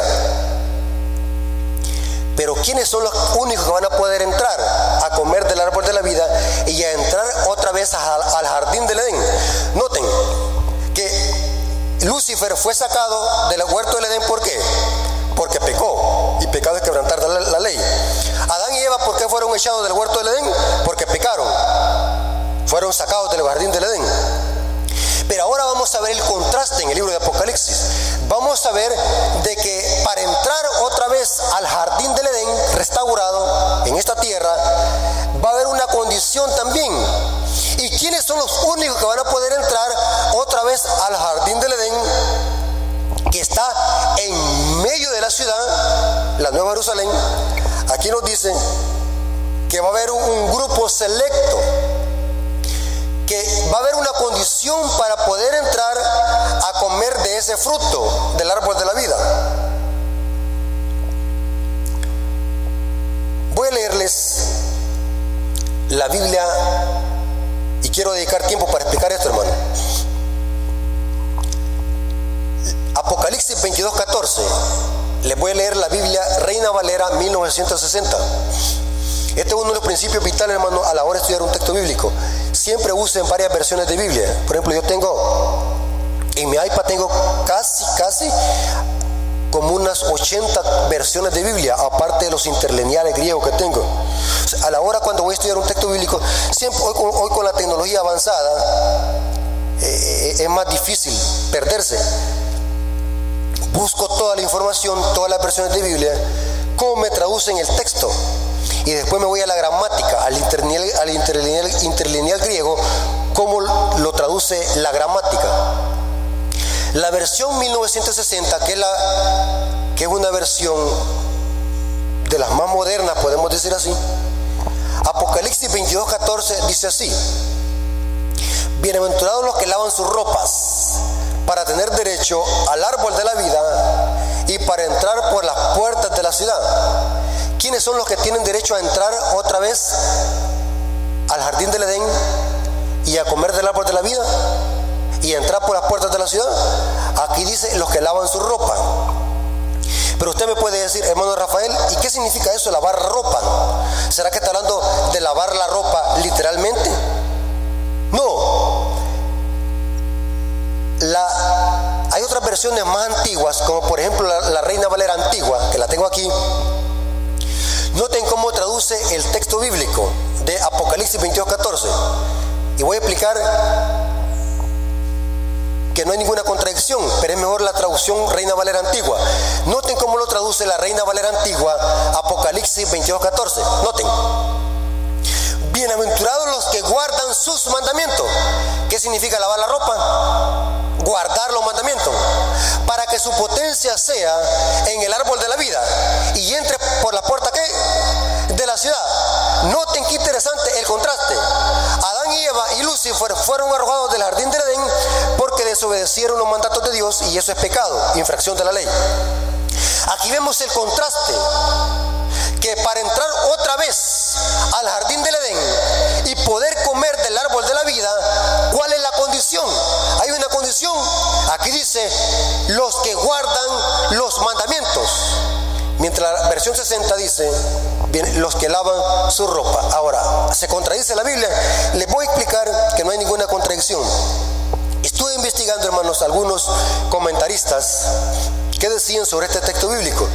Pero ¿quiénes son los únicos que van a poder entrar a comer del árbol de la vida y a entrar otra vez al jardín del Edén? Noten que Lucifer fue sacado del huerto del Edén. ¿Por qué? Porque pecó, y pecado es quebrantar la ley. Adán y Eva, ¿por qué fueron echados del huerto del Edén? Porque pecaron, fueron sacados del jardín del Edén. Pero ahora vamos a ver el contraste en el libro de Apocalipsis. Vamos a ver de que para entrar otra vez al jardín del Edén restaurado en esta tierra, va a haber una condición también. ¿Y quiénes son los únicos que van a poder entrar otra vez al jardín del Edén, que está en medio de la ciudad, la Nueva Jerusalén? Aquí nos dice que va a haber un grupo selecto, que va a haber una condición para poder entrar a comer de ese fruto del árbol de la vida. Voy a leerles la Biblia y quiero dedicar tiempo para explicar esto, hermano. Apocalipsis 22:14. Les voy a leer la Biblia Reina Valera 1960. Este es uno de los principios vitales, hermano, a la hora de estudiar un texto bíblico. Siempre usen varias versiones de Biblia. Por ejemplo, yo tengo, en mi iPad tengo casi como unas 80 versiones de Biblia, aparte de los interlineales griegos que tengo. A la hora cuando voy a estudiar un texto bíblico, siempre hoy con la tecnología avanzada, es más difícil perderse. Busco toda la información, todas las versiones de Biblia, cómo me traducen el texto. Y después me voy a la gramática, al interlineal griego, cómo lo traduce la gramática. La versión 1960, que es una versión de las más modernas, podemos decir así. Apocalipsis 22:14 dice así: bienaventurados los que lavan sus ropas para tener derecho al árbol de la vida y para entrar por las puertas de la ciudad. ¿Quiénes son los que tienen derecho a entrar otra vez al jardín del Edén y a comer del árbol de la vida y a entrar por las puertas de la ciudad? Aquí dice los que lavan su ropa. Pero usted me puede decir, hermano Rafael, ¿y qué significa eso, lavar ropa? ¿Será que está hablando de lavar la ropa literalmente? No. Hay otras versiones más antiguas, como por ejemplo la Reina Valera antigua, que la tengo aquí. Noten cómo traduce el texto bíblico de Apocalipsis 22:14. Y voy a explicar que no hay ninguna contradicción, pero es mejor la traducción Reina Valera antigua. Noten cómo lo traduce la Reina Valera antigua, Apocalipsis 22:14. Noten: bienaventurados los que guardan sus mandamientos. ¿Qué significa lavar la ropa? Guardar los mandamientos, para que su potencia sea en el árbol de la vida y entre por la puerta de la ciudad. Noten qué interesante el contraste. Adán y Eva y Lucifer fueron arrojados del jardín del Edén porque desobedecieron los mandatos de Dios, y eso es pecado, infracción de la ley. Aquí vemos el contraste, que para entrar otra vez al jardín del Edén y poder comer del árbol de la vida, ¿cuál es la condición? Hay una condición. Aquí dice los que guardan los mandamientos, mientras la versión 60 dice bien, los que lavan su ropa. Ahora, ¿se contradice la Biblia? Les voy a explicar que no hay ninguna contradicción. Estuve investigando, hermanos, algunos comentaristas que decían sobre este texto bíblico,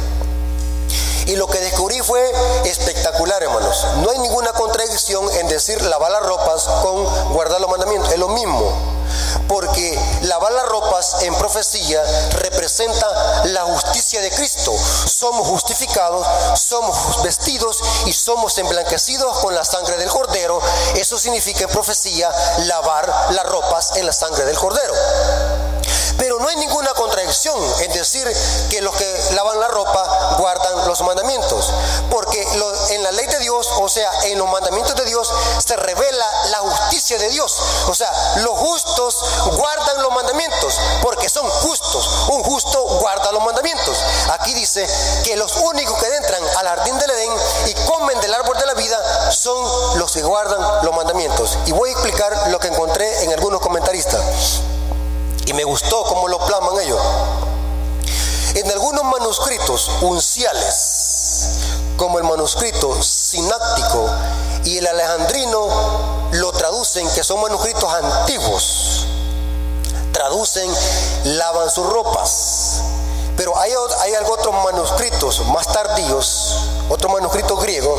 y lo que descubrí fue espectacular, hermanos. No hay ninguna contradicción en decir lavar las ropas con guardar los mandamientos. Es lo mismo, porque lavar las ropas en profecía representa la justicia de Cristo. Somos justificados, somos vestidos y somos emblanquecidos con la sangre del Cordero. Eso significa en profecía lavar las ropas en la sangre del Cordero. Pero no hay ninguna contradicción en decir que los que lavan la ropa guardan los mandamientos, porque en la ley de Dios, o sea, en los mandamientos de Dios, se revela la justicia de Dios. O sea, los justos guardan los mandamientos porque son justos. Un justo guarda los mandamientos. Aquí dice que los únicos que entran al jardín del Edén y comen del árbol de la vida son los que guardan los mandamientos. Y voy a explicar lo que encontré en algunos comentaristas, y me gustó cómo lo plasman ellos. En algunos manuscritos unciales, como el manuscrito sináctico y el alejandrino, lo traducen, que son manuscritos antiguos, traducen lavan sus ropas. Pero hay otros manuscritos más tardíos, otros manuscritos griegos,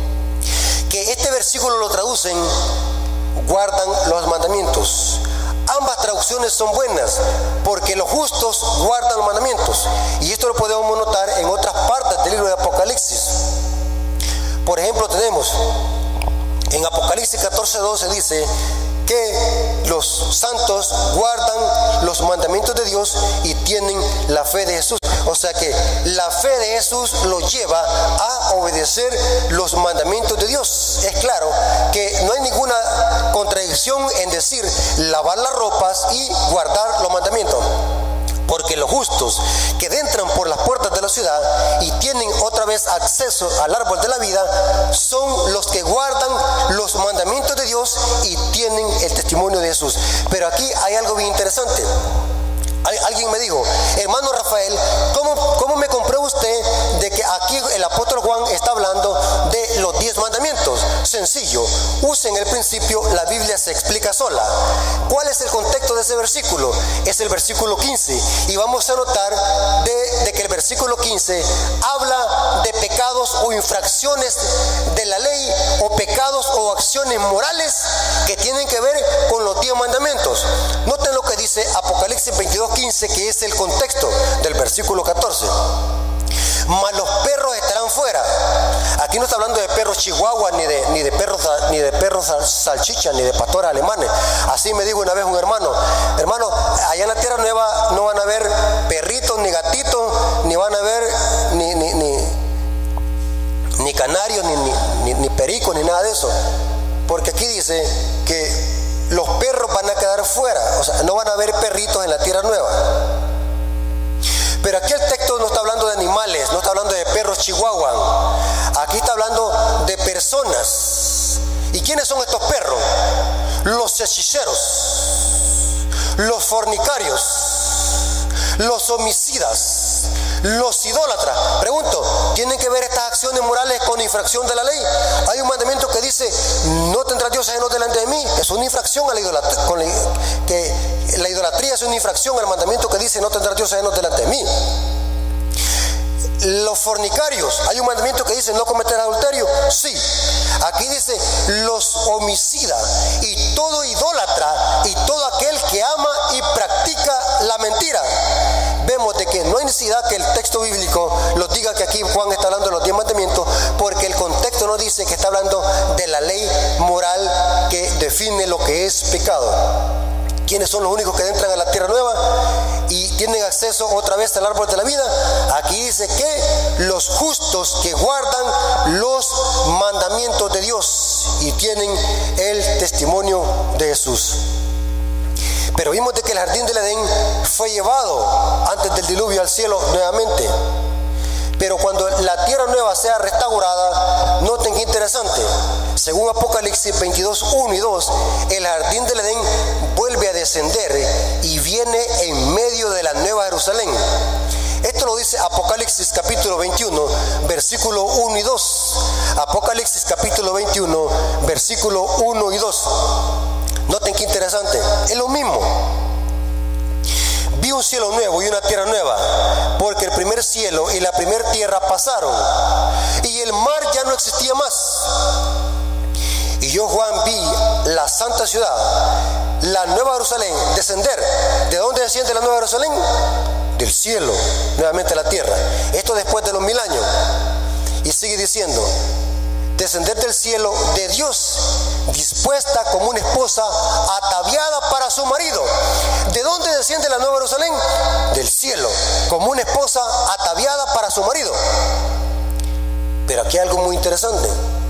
que este versículo lo traducen guardan los mandamientos. Ambas traducciones son buenas, porque los justos guardan los mandamientos, y esto lo podemos notar en otras partes del libro de Apocalipsis. Por ejemplo, tenemos en Apocalipsis 14:12 dice que los santos guardan los mandamientos de Dios y tienen la fe de Jesús. O sea que la fe de Jesús los lleva a obedecer los mandamientos de Dios. Es claro que no hay ninguna contradicción en decir lavar las ropas y guardar los mandamientos, porque los justos que entran por las puertas de la ciudad y tienen otra vez acceso al árbol de la vida son los que guardan los mandamientos de Dios y tienen el testimonio de Jesús. Pero aquí hay algo bien interesante. Alguien me dijo: hermano Rafael, ¿cómo me comprueba usted de que aquí el apóstol Juan está hablando de los 10 mandamientos? Sencillo, usen el principio, la Biblia se explica sola. ¿Cuál es el contexto de ese versículo? Es el versículo 15, y vamos a notar de que el versículo 15 habla de pecados o infracciones de la ley, o pecados o acciones morales que tienen que ver con los 10 mandamientos. Noten lo que dice Apocalipsis 22:15, que es el contexto del versículo 14. Mas los perros estarán fuera. Aquí no está hablando de perros chihuahuas, ni de perros salchicha, ni de pastores alemanes. Así me dijo una vez un hermano: allá en la tierra nueva no van a haber perritos ni gatitos, ni van a haber ni canarios, ni pericos, ni nada de eso. Porque aquí dice que los perros van a quedar fuera, o sea, no van a haber perritos en la tierra nueva. Pero aquí el texto no está hablando de animales, no está hablando de perros chihuahua. Aquí está hablando de personas. ¿Y quiénes son estos perros? Los hechiceros, los fornicarios, los homicidas, los idólatras. Pregunto, ¿tienen que ver estas acciones morales con infracción de la ley? Hay un mandamiento que dice: no tendrás dioses ajenos delante de mí. Es una infracción a la idolatría. La idolatría es una infracción al mandamiento que dice: no tendrás dioses ajenos delante de mí. Los fornicarios, hay un mandamiento que dice: no cometerás adulterio. Sí. Aquí dice: los homicidas, y todo idólatra, y todo aquel que ama y practica la mentira. Vemos de que no hay necesidad que el texto bíblico nos diga que aquí Juan está hablando de los 10 mandamientos, porque el contexto no dice que está hablando de la ley moral que define lo que es pecado. ¿Quiénes son los únicos que entran a la tierra nueva y tienen acceso otra vez al árbol de la vida? Aquí dice que los justos que guardan los mandamientos de Dios y tienen el testimonio de Jesús. Pero vimos de que el jardín del Edén fue llevado antes del diluvio al cielo nuevamente. Pero cuando la tierra nueva sea restaurada, noten qué interesante. Según Apocalipsis 22:1 y 2, el jardín del Edén vuelve a descender y viene en medio de la nueva Jerusalén. Esto lo dice Apocalipsis capítulo 21, versículo 1 y 2. Apocalipsis capítulo 21, versículo 1 y 2. Noten qué interesante. Es lo mismo. Vi un cielo nuevo y una tierra nueva, porque el primer cielo y la primera tierra pasaron, y el mar ya no existía más. Y yo, Juan, vi la santa ciudad, la nueva Jerusalén, descender. ¿De dónde desciende la nueva Jerusalén? Del cielo, nuevamente a la tierra. Esto después de los 1000 años. Y sigue diciendo: descender del cielo de Dios, dispuesta como una esposa ataviada para su marido. ¿De dónde desciende la nueva Jerusalén? Del cielo, como una esposa ataviada para su marido. Pero aquí hay algo muy interesante.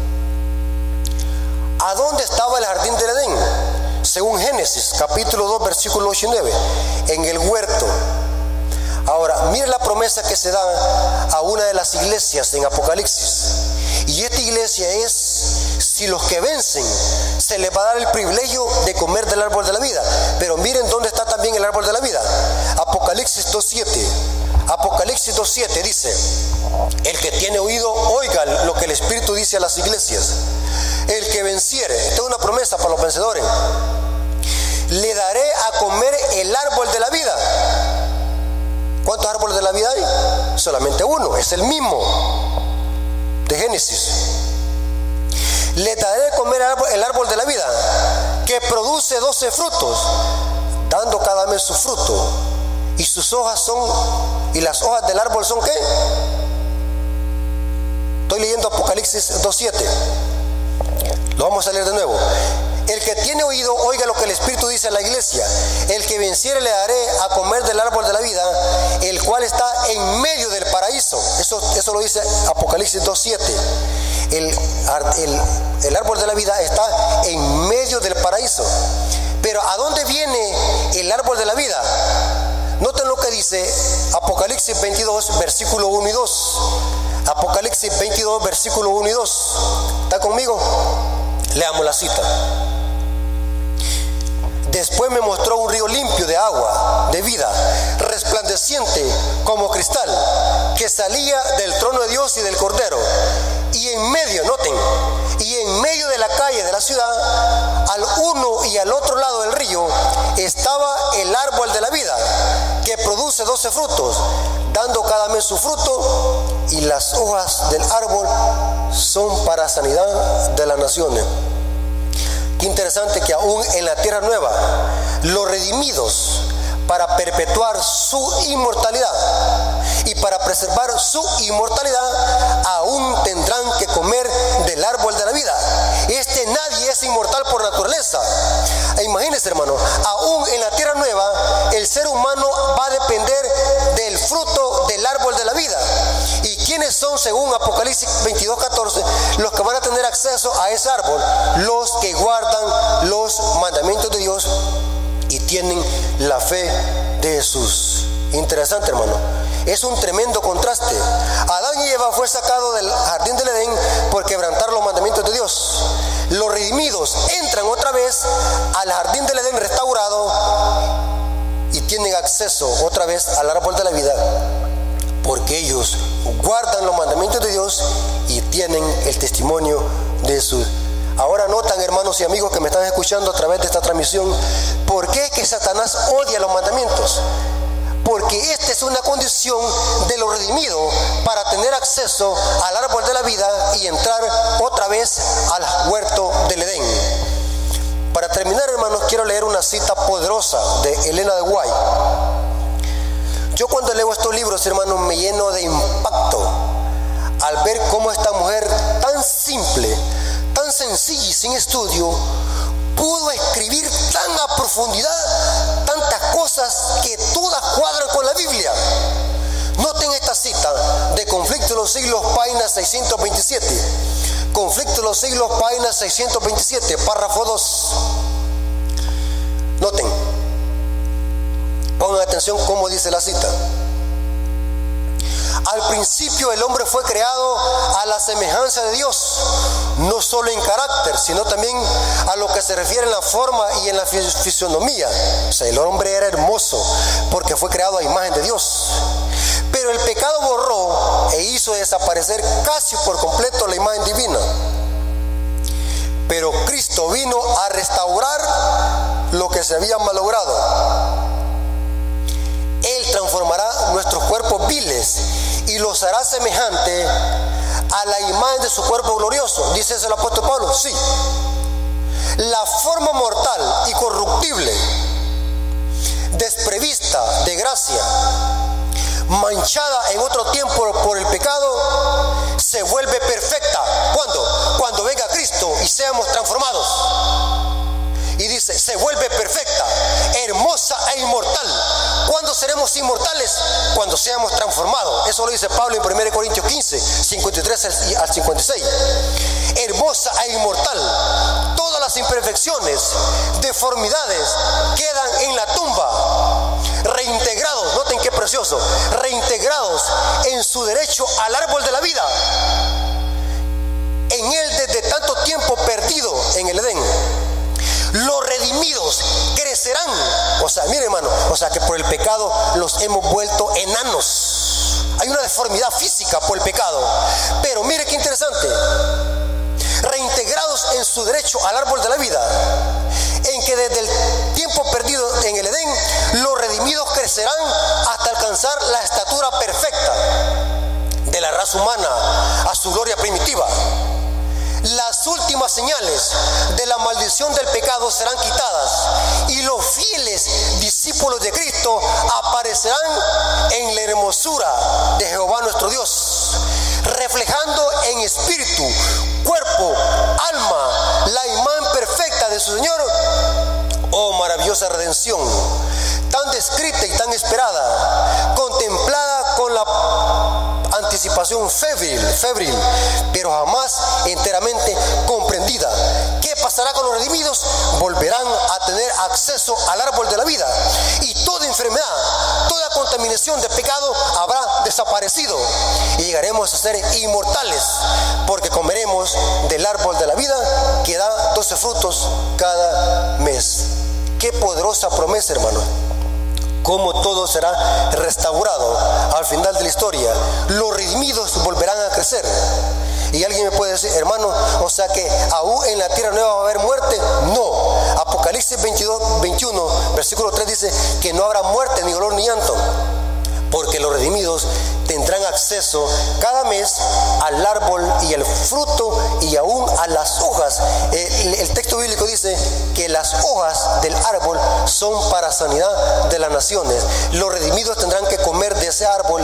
¿A dónde estaba el jardín del Edén? Según Génesis capítulo 2, versículo 8 y 9, en el huerto. Ahora, mire la promesa que se da a una de las iglesias en Apocalipsis. Y esta iglesia es: si los que vencen, se les va a dar el privilegio de comer del árbol de la vida. Pero miren dónde está también el árbol de la vida. Apocalipsis 2:7. Apocalipsis 2:7 dice: el que tiene oído, oiga lo que el Espíritu dice a las iglesias. El que venciere, esta es una promesa para los vencedores, le daré a comer el árbol de la vida. ¿Cuántos árboles de la vida hay? Solamente uno, es el mismo de Génesis. Le daré de comer el árbol de la vida, que produce 12 frutos, dando cada mes su fruto. Y sus hojas y las hojas del árbol son ¿qué? Estoy leyendo Apocalipsis 2:7. Lo vamos a leer de nuevo. El que tiene oído, oiga lo que el Espíritu dice a la iglesia. El que venciere le daré a comer del árbol de la vida, el cual está en medio del paraíso. Eso lo dice Apocalipsis 2:7. El árbol de la vida está en medio del paraíso. Pero ¿a dónde viene el árbol de la vida? Noten lo que dice Apocalipsis 22, versículo 1 y 2. Apocalipsis 22, versículo 1 y 2. ¿Está conmigo? Leamos la cita. Después me mostró un río limpio de agua, de vida, resplandeciente como cristal, que salía del trono de Dios y del Cordero. Y en medio, noten, y en medio de la calle de la ciudad, al uno y al otro lado del río, estaba el árbol de la vida, que produce 12 frutos, dando cada mes su fruto, y las hojas del árbol son para sanidad de las naciones. Qué interesante que aún en la tierra nueva, los redimidos, para perpetuar su inmortalidad y para preservar su inmortalidad, aún tendrán que comer del árbol de la vida. Nadie es inmortal por naturaleza. Imagínense, hermano, aún en la tierra nueva, el ser humano va a depender del fruto del árbol de la vida. ¿Y quiénes son, según Apocalipsis 22:14, los que van a tener acceso a ese árbol? Los que guardan los mandamientos de Dios y tienen la fe de Jesús. Interesante, hermano. Es un tremendo contraste. Adán y Eva fue sacado del jardín del Edén por quebrantar los mandamientos de Dios. Los redimidos entran otra vez al jardín del Edén restaurado y tienen acceso otra vez al árbol de la vida, porque ellos guardan los mandamientos de Dios y tienen el testimonio de Jesús. Ahora notan, hermanos y amigos que me están escuchando a través de esta transmisión, ¿por qué es que Satanás odia los mandamientos? Porque esta es una condición de los redimidos para tener acceso al árbol de la vida y entrar otra vez al huerto del Edén. Para terminar, hermanos, quiero leer una cita poderosa de Elena de White. Yo cuando leo estos libros, hermanos, me lleno de impacto al ver cómo esta mujer tan simple, tan sencilla y sin estudio, pudo escribir tan a profundidad tantas cosas que todas cuadran con la Biblia. Noten esta cita de Conflicto de los Siglos, página 627. Conflicto de los Siglos, página 627, párrafo 2. Noten, pongan atención cómo dice la cita. Al principio el hombre fue creado a la semejanza de Dios, no solo en carácter, sino también a lo que se refiere en la forma y en la fisionomía. O sea, el hombre era hermoso porque fue creado a imagen de Dios. Pero el pecado borró e hizo desaparecer casi por completo la imagen divina. Pero Cristo vino a restaurar lo que se había malogrado. Él transformará nuestros cuerpos viles y los hará semejante a la imagen de su cuerpo glorioso. ¿Dice eso el apóstol Pablo? Sí. La forma mortal y corruptible, desprevista de gracia, manchada en otro tiempo por el pecado, se vuelve perfecta. ¿Cuándo? Cuando venga Cristo y seamos transformados. Y dice, se vuelve perfecta, hermosa e inmortal. ¿Cuándo seremos inmortales? Cuando seamos transformados. Eso lo dice Pablo en 1 Corintios 15, 53 al 56. Hermosa e inmortal. Todas las imperfecciones, deformidades quedan en la tumba. Reintegrados, noten qué precioso, reintegrados en su derecho al árbol de la vida. En él desde tanto tiempo perdido en el Edén. Los redimidos crecerán. O sea, mire, hermano, o sea que por el pecado los hemos vuelto enanos. Hay una deformidad física por el pecado. Pero mire qué interesante. Reintegrados en su derecho al árbol de la vida, en que desde el tiempo perdido en el Edén, los redimidos crecerán hasta alcanzar la estatura perfecta de la raza humana a su gloria primitiva. Las últimas señales de la maldición del pecado serán quitadas y los fieles discípulos de Cristo aparecerán en la hermosura de Jehová nuestro Dios, reflejando en espíritu, cuerpo, alma, la imagen perfecta de su Señor. Oh, maravillosa redención, tan descrita y tan esperada, contemplada con la anticipación febril, pero jamás enteramente comprendida. ¿Qué pasará con los redimidos? Volverán a tener acceso al árbol de la vida y toda enfermedad, toda contaminación de pecado habrá desaparecido y llegaremos a ser inmortales porque comeremos del árbol de la vida que da 12 frutos cada mes. Qué poderosa promesa, hermano. Cómo todo será restaurado al final de la historia. Los redimidos volverán a crecer. Y alguien me puede decir, hermano, o sea que aún en la tierra nueva va a haber muerte. No. Apocalipsis 21, versículo 3 dice que no habrá muerte, ni dolor, ni llanto, porque los redimidos tendrán acceso cada mes al árbol y el fruto y aún a las hojas. El texto bíblico dice que las hojas del árbol son para sanidad de las naciones. Los redimidos tendrán que comer de ese árbol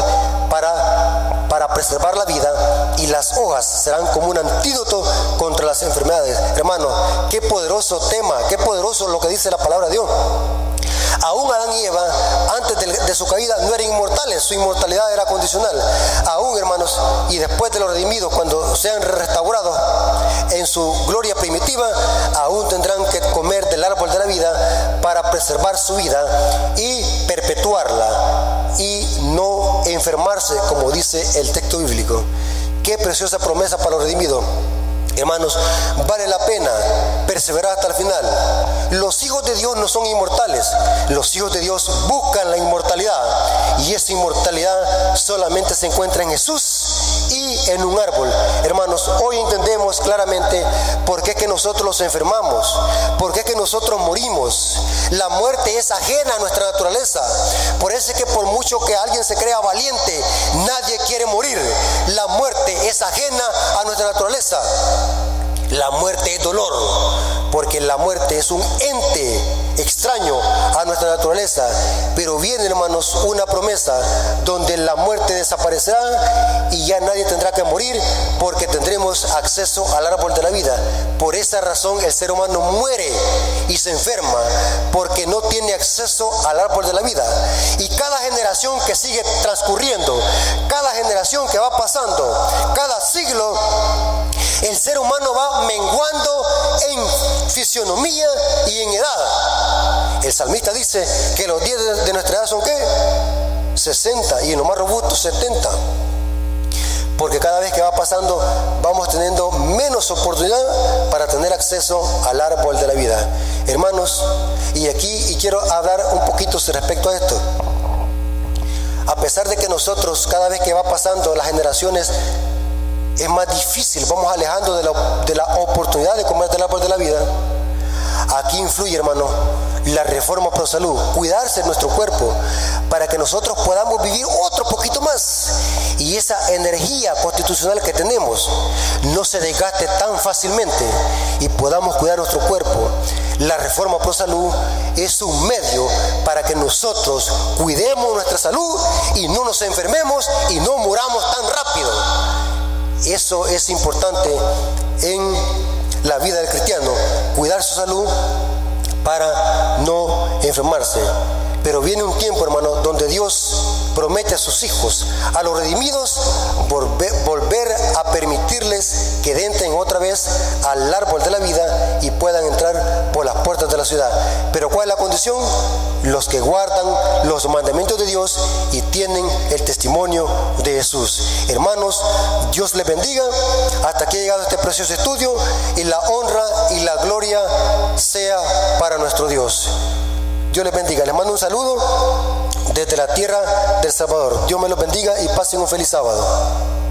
para preservar la vida, y las hojas serán como un antídoto contra las enfermedades. Hermano, qué poderoso tema, qué poderoso lo que dice la palabra de Dios. Aún Adán y Eva, antes de su caída, no eran inmortales, su inmortalidad era condicional. Aún, hermanos, y después de los redimidos, cuando sean restaurados en su gloria primitiva, aún tendrán que comer del árbol de la vida para preservar su vida y perpetuarla y no enfermarse, como dice el texto bíblico. Qué preciosa promesa para los redimidos. Hermanos, vale la pena perseverar hasta el final. Los hijos de Dios no son inmortales. Los hijos de Dios buscan la inmortalidad, y esa inmortalidad solamente se encuentra en Jesús y en un árbol. Hermanos, hoy entendemos claramente por qué es que nosotros nos enfermamos, por qué es que nosotros morimos. La muerte es ajena a nuestra naturaleza. Por eso es que por mucho que alguien se crea valiente, nadie quiere morir. La muerte es ajena a nuestra naturaleza. La muerte es dolor, porque la muerte es un ente extraño a nuestra naturaleza. Pero viene, hermanos, una promesa donde la muerte desaparecerá y ya nadie tendrá que morir, porque tendremos acceso al árbol de la vida. Por esa razón el ser humano muere y se enferma, porque no tiene acceso al árbol de la vida. Y cada generación que sigue transcurriendo, cada generación que va pasando, cada siglo, el ser humano va menguando en fisionomía y en edad. El salmista dice que los días de nuestra edad son ¿qué? 60, y en lo más robusto 70. Porque cada vez que va pasando vamos teniendo menos oportunidad para tener acceso al árbol de la vida. Hermanos, y quiero hablar un poquito respecto a esto. A pesar de que nosotros, cada vez que va pasando las generaciones, es más difícil, vamos alejando de la oportunidad de comer del árbol de la vida. Aquí influye, hermano, la reforma pro salud, cuidarse de nuestro cuerpo para que nosotros podamos vivir otro poquito más y esa energía constitucional que tenemos no se desgaste tan fácilmente y podamos cuidar nuestro cuerpo. La reforma pro salud es un medio para que nosotros cuidemos nuestra salud y no nos enfermemos y no muramos tan rápido. Eso es importante en la vida del cristiano, cuidar su salud para no enfermarse. Pero viene un tiempo, hermano, donde Dios promete a sus hijos, a los redimidos, volver a permitirles que entren otra vez al árbol de la vida y puedan entrar por las puertas de la ciudad. Pero ¿cuál es la condición? Los que guardan los mandamientos de Dios y tienen el testimonio de Jesús. Hermanos, Dios les bendiga. Hasta aquí ha llegado este precioso estudio, y la honra y la gloria sea para nuestro Dios. Dios les bendiga. Les mando un saludo desde la tierra del Salvador. Dios me los bendiga y pasen un feliz sábado.